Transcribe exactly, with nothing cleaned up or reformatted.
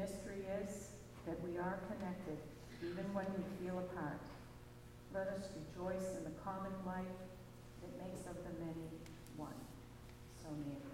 mystery is that we are connected, even when we feel apart. Let us rejoice in the common life that makes of the many one. So may it be.